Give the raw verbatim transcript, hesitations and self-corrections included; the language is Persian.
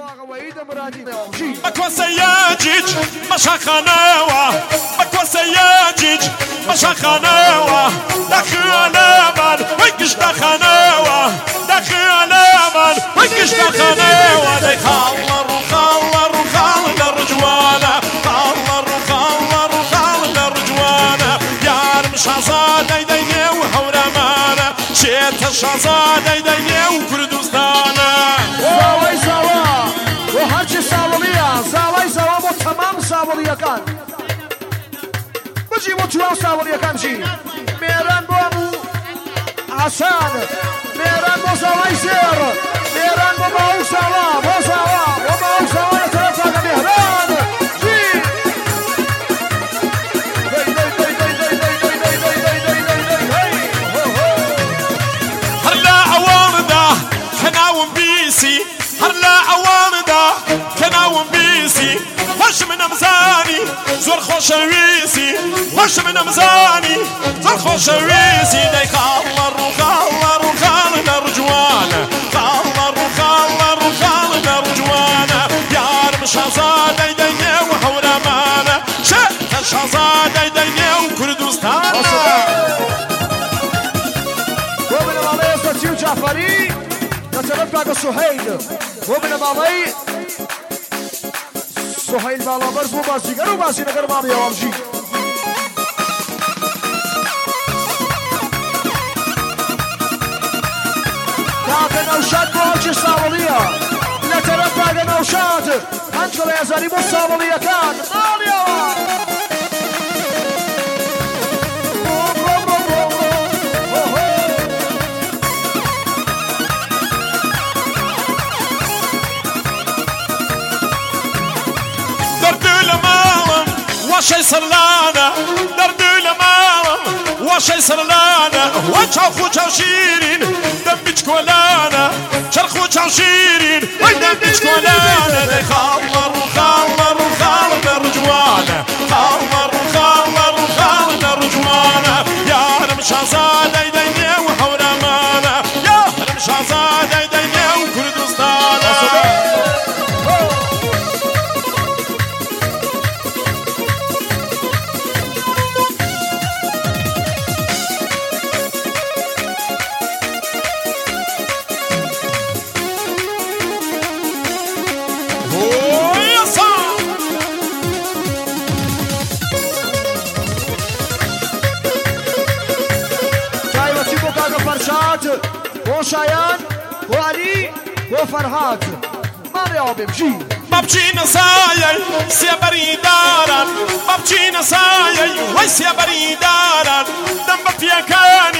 بكوى سياجيج مشاخناوة بكوى سياجيج مشاخناوة دخينا من ويكش دخناوة دخينا من ويكش دخناوة دي خالر وخالر وخالر الرجوانة خالر وخالر وخالر الرجوانة يار مش عصادي ديني وحورمانة شيت الشعصادي ديني وكردستانة زاوي زاوا وهرشي ساوليا زاوي زاوا بو تمام ساوليا كان بجي بو تمام ساوليا كان جي ميران بو ابو حسان ميران بو زاوي زير ميران بو باو ساوا بو ساوا بو باو ساوا يترفع مهران جي هلا عوارضة كناوم بيسي هلا عوارضة كناوم بيسي وش من مزاني زور خوش ويسي وش من مزاني زور خوش ويسي دي خالر وخالر وخالنا رجوانا خالر وخالر وخالنا رجوانا يار مش عصادي ديني وحورمانا شت شعصادي ديني وكردستانا ومن العلي استاتيو جعفري نتنبع سهيل ومن العلي سهيل بالا برز مو بازی کرو بازی نگر ما بیام جی کاغ نوشاد باچ ساولیا نتنبع نوشاد انجل یزاری مو ساولیا کان مالیا وشي صرلانا دردو لماما وشي صرلانا وشاخو شيرين دمج كولانا شرخو شيرين دمج كولانا دي خالر وخالر وخالر رجوانا خالر وخالر وخالر رجوانا يا رمش عصادي ديني وحورمانا يا رمش عصادي ديني وكردستانا وشایان وعلي وفرهاد مريم بمشي بابچی نسایی سیبری دارن بابچی نسایی وای سیبری دارن دم بپیکن